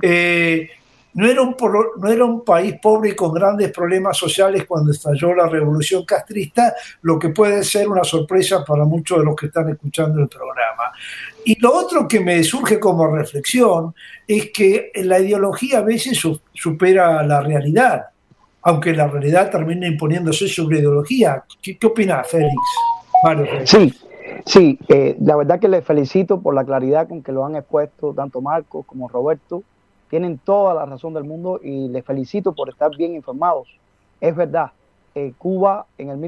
No era un país pobre y con grandes problemas sociales cuando estalló la revolución castrista, lo que puede ser una sorpresa para muchos de los que están escuchando el programa. Y lo otro que me surge como reflexión es que la ideología a veces supera la realidad, aunque la realidad termina imponiéndose sobre ideología. ¿Qué opinas, Félix? Mario, Félix. Sí, la verdad que les felicito por la claridad con que lo han expuesto tanto Marcos como Roberto. Tienen toda la razón del mundo y les felicito por estar bien informados. Es verdad, Cuba en el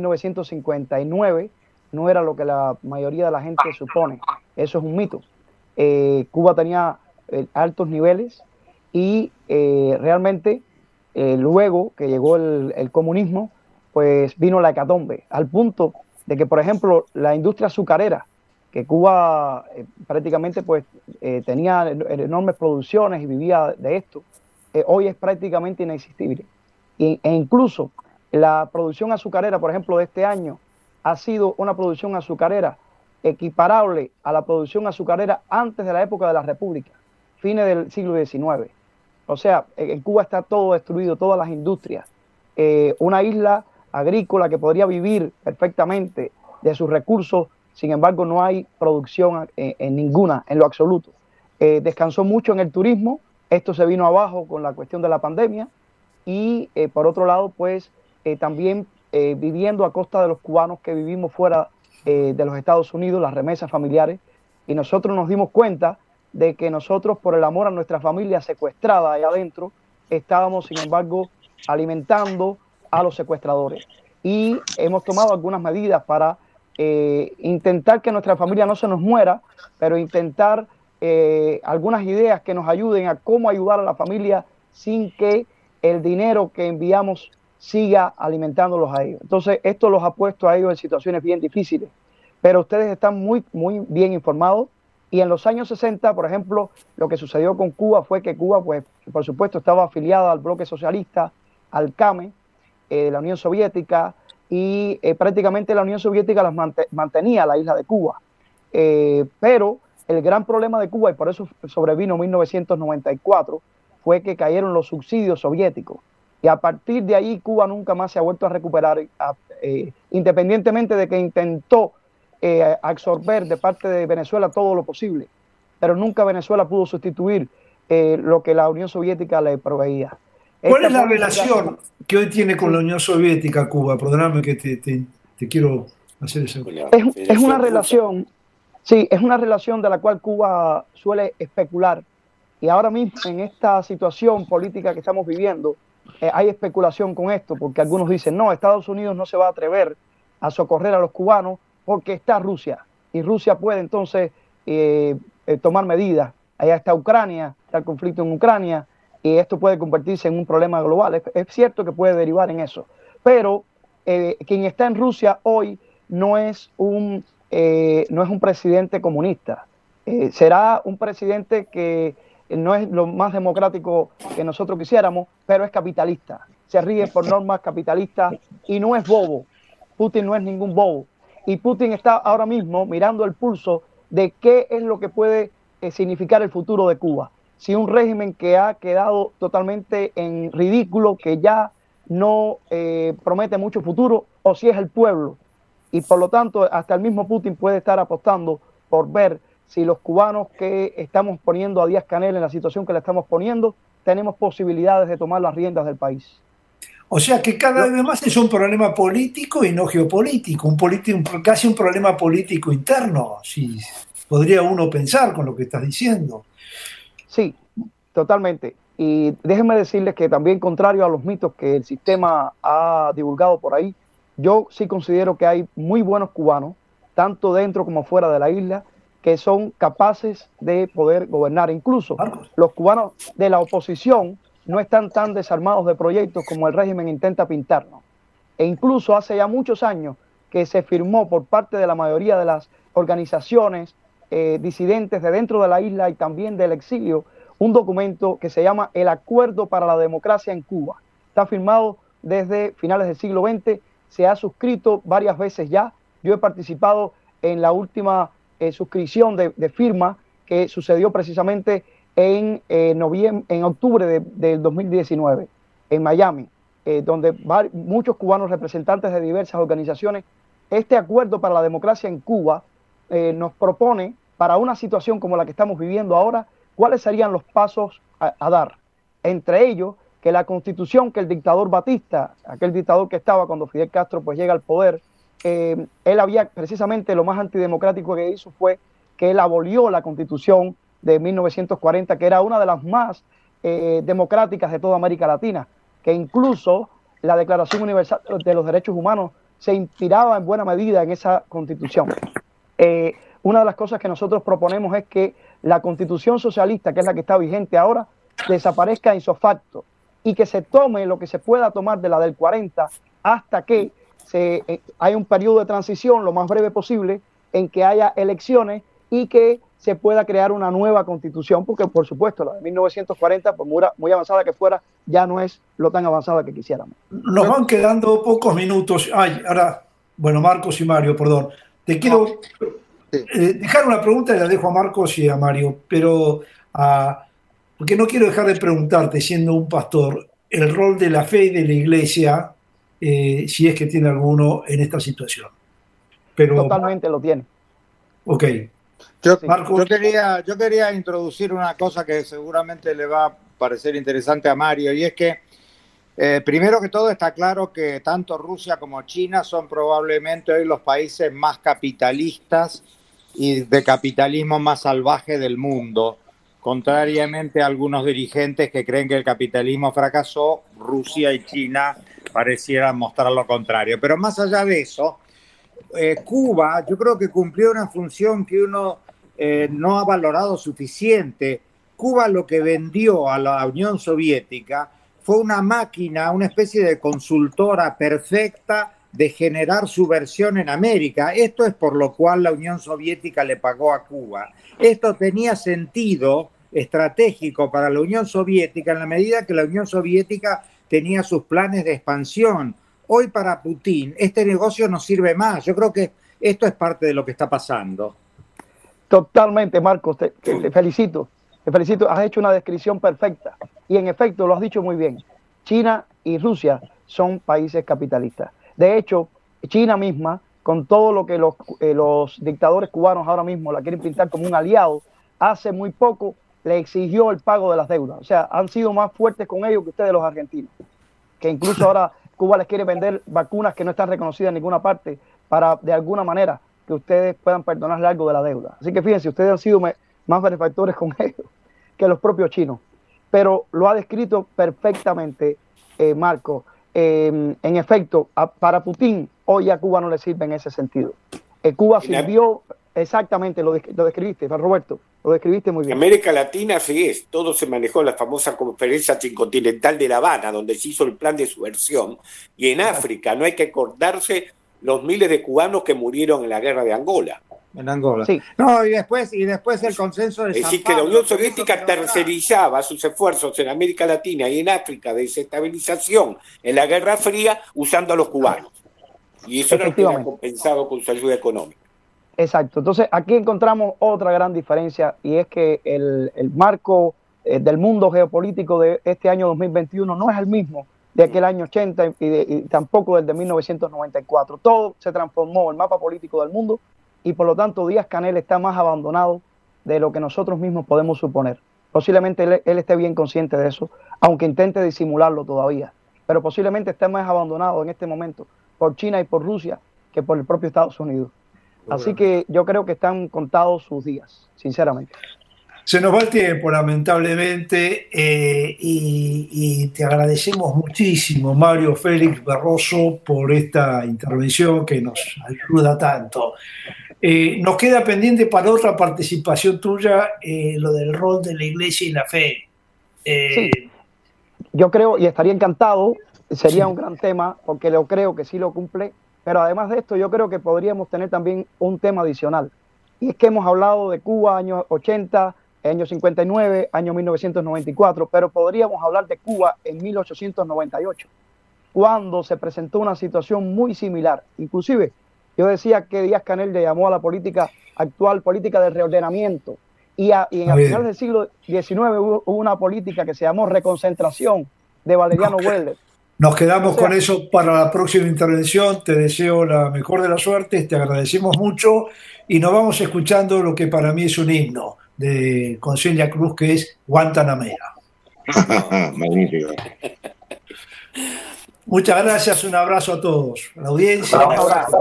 1959 no era lo que la mayoría de la gente supone. Eso es un mito. Cuba tenía altos niveles y realmente luego que llegó el comunismo, pues vino la hecatombe, al punto de que, por ejemplo, la industria azucarera, que Cuba prácticamente pues tenía enormes producciones y vivía de esto, hoy es prácticamente inexistible. E incluso la producción azucarera, por ejemplo, de este año, ha sido una producción azucarera equiparable a la producción azucarera antes de la época de la República, fines del siglo XIX. O sea, en Cuba está todo destruido, todas las industrias. Una isla agrícola que podría vivir perfectamente de sus recursos. Sin embargo, no hay producción en ninguna, en lo absoluto. Descansó mucho en el turismo, esto se vino abajo con la cuestión de la pandemia y por otro lado, pues también viviendo a costa de los cubanos que vivimos fuera de los Estados Unidos, las remesas familiares, y nosotros nos dimos cuenta de que nosotros, por el amor a nuestra familia secuestrada ahí adentro, estábamos, sin embargo, alimentando a los secuestradores. Y hemos tomado algunas medidas para intentar que nuestra familia no se nos muera, pero intentar algunas ideas que nos ayuden a cómo ayudar a la familia sin que el dinero que enviamos siga alimentándolos a ellos. Entonces, esto los ha puesto a ellos en situaciones bien difíciles, pero ustedes están muy bien informados. Y en los años 60, por ejemplo, lo que sucedió con Cuba fue que Cuba, pues, por supuesto, estaba afiliada al bloque socialista, al CAME, la Unión Soviética, y prácticamente la Unión Soviética mantenía la isla de Cuba. Pero el gran problema de Cuba, y por eso sobrevino 1994, fue que cayeron los subsidios soviéticos. Y a partir de ahí Cuba nunca más se ha vuelto a recuperar. independientemente de que intentó absorber de parte de Venezuela todo lo posible, pero nunca Venezuela pudo sustituir lo que la Unión Soviética le proveía. ¿Cuál es la relación que hoy tiene con la Unión Soviética Cuba? Perdóname que te quiero hacer esa pregunta. Es una relación, sí, es una relación de la cual Cuba suele especular. Y ahora mismo, en esta situación política que estamos viviendo, hay especulación con esto, porque algunos dicen, no, Estados Unidos no se va a atrever a socorrer a los cubanos porque está Rusia. Y Rusia puede entonces tomar medidas. Allá está Ucrania, está el conflicto en Ucrania, y esto puede convertirse en un problema global. Es cierto que puede derivar en eso. Pero quien está en Rusia hoy no es un presidente comunista. Será un presidente que no es lo más democrático que nosotros quisiéramos, pero es capitalista. Se rige por normas capitalistas y no es bobo. Putin no es ningún bobo. Y Putin está ahora mismo mirando el pulso de qué es lo que puede significar el futuro de Cuba. Si un régimen que ha quedado totalmente en ridículo, que ya no promete mucho futuro, o si es el pueblo. Y por lo tanto, hasta el mismo Putin puede estar apostando por ver si los cubanos que estamos poniendo a Díaz-Canel en la situación que le estamos poniendo, tenemos posibilidades de tomar las riendas del país. O sea que cada vez más es un problema político y no geopolítico, casi un problema político interno, si podría uno pensar con lo que estás diciendo. Sí, totalmente. Y déjenme decirles que también, contrario a los mitos que el sistema ha divulgado por ahí, yo sí considero que hay muy buenos cubanos, tanto dentro como fuera de la isla, que son capaces de poder gobernar. Incluso los cubanos de la oposición no están tan desarmados de proyectos como el régimen intenta pintarnos. E incluso hace ya muchos años que se firmó por parte de la mayoría de las organizaciones disidentes de dentro de la isla y también del exilio un documento que se llama el Acuerdo para la Democracia en Cuba. Está firmado desde finales del siglo XX, se ha suscrito varias veces ya. Yo he participado en la última suscripción de firma que sucedió precisamente en octubre del 2019 en Miami, donde muchos cubanos representantes de diversas organizaciones. Este Acuerdo para la Democracia en Cuba nos propone, para una situación como la que estamos viviendo ahora, cuáles serían los pasos a dar. Entre ellos, que la constitución que el dictador Batista, aquel dictador que estaba cuando Fidel Castro pues llega al poder, él había precisamente lo más antidemocrático que hizo fue que él abolió la constitución de 1940, que era una de las más democráticas de toda América Latina, que incluso la Declaración Universal de los Derechos Humanos se inspiraba en buena medida en esa constitución. Una de las cosas que nosotros proponemos es que la constitución socialista, que es la que está vigente ahora, desaparezca ipso facto y que se tome lo que se pueda tomar de la del 40 hasta que hay un periodo de transición lo más breve posible en que haya elecciones y que se pueda crear una nueva constitución, porque por supuesto la de 1940, por muy avanzada que fuera, ya no es lo tan avanzada que quisiéramos. Nos van quedando pocos minutos. Ahora, bueno, Marcos y Mario, perdón. Te quiero dejar una pregunta y la dejo a Marcos y a Mario, pero porque no quiero dejar de preguntarte, siendo un pastor, el rol de la fe y de la iglesia, si es que tiene alguno en esta situación. Pero, totalmente lo tiene. Ok. Yo quería introducir una cosa que seguramente le va a parecer interesante a Mario, y es que primero que todo está claro que tanto Rusia como China son probablemente hoy los países más capitalistas y de capitalismo más salvaje del mundo. Contrariamente a algunos dirigentes que creen que el capitalismo fracasó, Rusia y China parecieran mostrar lo contrario. Pero más allá de eso, Cuba yo creo que cumplió una función que uno no ha valorado suficiente. Cuba lo que vendió a la Unión Soviética fue una máquina, una especie de consultora perfecta de generar subversión en América. Esto es por lo cual la Unión Soviética le pagó a Cuba. Esto tenía sentido estratégico para la Unión Soviética en la medida que la Unión Soviética tenía sus planes de expansión. Hoy para Putin este negocio no sirve más. Yo creo que esto es parte de lo que está pasando. Totalmente, Marcos, te felicito. Te felicito, has hecho una descripción perfecta. Y en efecto, lo has dicho muy bien. China y Rusia son países capitalistas. De hecho, China misma, con todo lo que los dictadores cubanos ahora mismo la quieren pintar como un aliado, hace muy poco le exigió el pago de las deudas. O sea, han sido más fuertes con ellos que ustedes los argentinos, que incluso ahora Cuba les quiere vender vacunas que no están reconocidas en ninguna parte para, de alguna manera, que ustedes puedan perdonarle algo de la deuda. Así que fíjense, ustedes han sido más benefactores con ellos que los propios chinos. Pero lo ha descrito perfectamente Marco. En efecto, para Putin, hoy a Cuba no le sirve en ese sentido. Cuba sirvió, exactamente, lo describiste, Roberto, lo describiste muy bien. En América Latina sí es, todo se manejó en la famosa conferencia intercontinental de La Habana, donde se hizo el plan de subversión, y en África no hay que acordarse los miles de cubanos que murieron en la guerra de Angola. En Angola. Sí. No, y después el consenso de Es San decir, que la Pablo, Unión Soviética tercerizaba sus esfuerzos en América Latina y en África de desestabilización en la Guerra Fría usando a los cubanos. Y eso era lo que era compensado con su ayuda económica. Exacto. Entonces, aquí encontramos otra gran diferencia, y es que el marco del mundo geopolítico de este año 2021 no es el mismo de aquel año 80 y tampoco del de 1994. Todo se transformó, el mapa político del mundo, y por lo tanto Díaz-Canel está más abandonado de lo que nosotros mismos podemos suponer. Posiblemente él esté bien consciente de eso, aunque intente disimularlo todavía, pero posiblemente esté más abandonado en este momento por China y por Rusia que por el propio Estados Unidos. Así que yo creo que están contados sus días, sinceramente. Se nos va el tiempo, lamentablemente, y te agradecemos muchísimo, Mario Félix Barroso, por esta intervención que nos ayuda tanto. Nos queda pendiente para otra participación tuya lo del rol de la Iglesia y la fe. Sí, yo creo, y estaría encantado, sería un gran tema, porque lo creo que sí lo cumple, pero además de esto yo creo que podríamos tener también un tema adicional, y es que hemos hablado de Cuba, años 80, año 59, año 1994, pero podríamos hablar de Cuba en 1898, cuando se presentó una situación muy similar. Inclusive, yo decía que Díaz-Canel le llamó a la política actual política de reordenamiento, y a finales del siglo XIX hubo una política que se llamó reconcentración de Valeriano Weller. Nos quedamos con eso para la próxima intervención. Te deseo la mejor de las suertes, te agradecemos mucho, y nos vamos escuchando lo que para mí es un himno de Celia Cruz, que es Guantanamera. Magnífico. Muchas gracias, un abrazo a todos, a la audiencia. Un abrazo.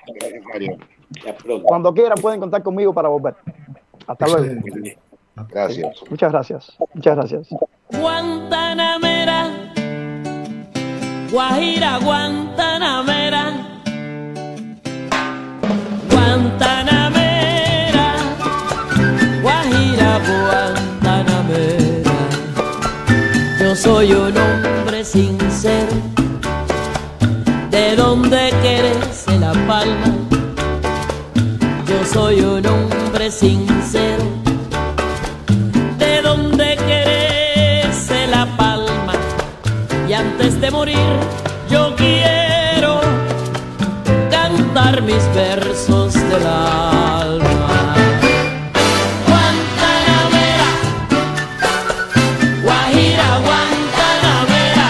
Cuando quieran pueden contar conmigo para volver. Hasta luego. Gracias. Muchas gracias. Muchas gracias. Guantanamera, Guajira, Guantanamera, Guantanamera, Guajira, Guantanamera. Yo soy un hombre sincero, de donde crece la palma. Yo soy un hombre sincero, de donde crece la palma. Y antes de morir yo quiero cantar mis versos del alma. Guantanamera, Guajira, Guantanamera,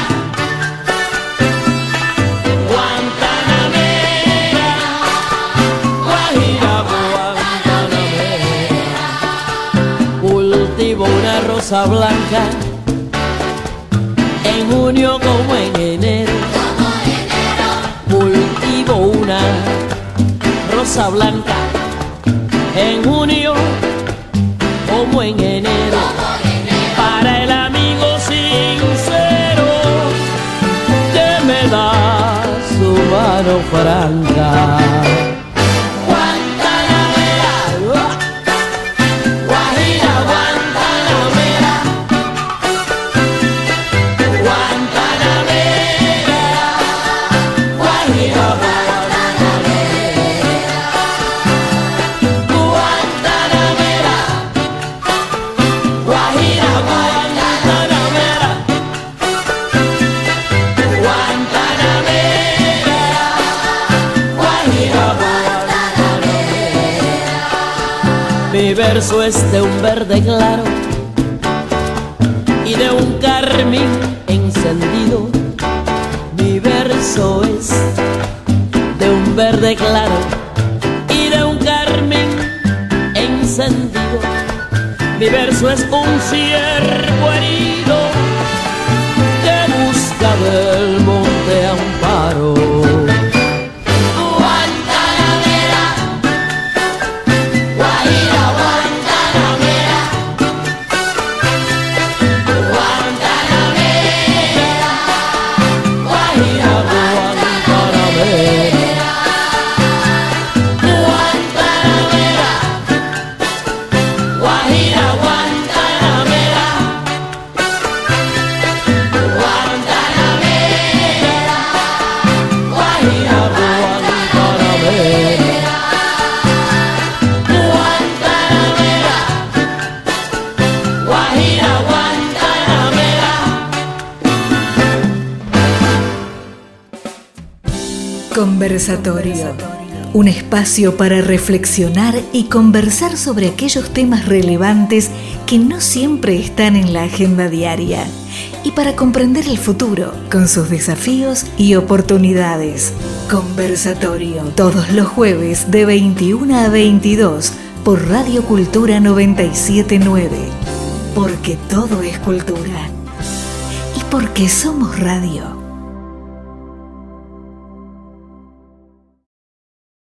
Guantanamera, Guajira, Guantanamera. Cultivo una rosa blanca en junio como en enero, cultivo una rosa blanca en junio como en enero, para el amigo sincero que me da su mano franca. Mi verso es de un verde claro y de un carmín encendido. Mi verso es de un eso es un ciervo herido que busca del monte amparo. Conversatorio, un espacio para reflexionar y conversar sobre aquellos temas relevantes que no siempre están en la agenda diaria y para comprender el futuro con sus desafíos y oportunidades. Conversatorio, todos los jueves de 21 a 22 por Radio Cultura 97.9, porque todo es cultura y porque somos radio.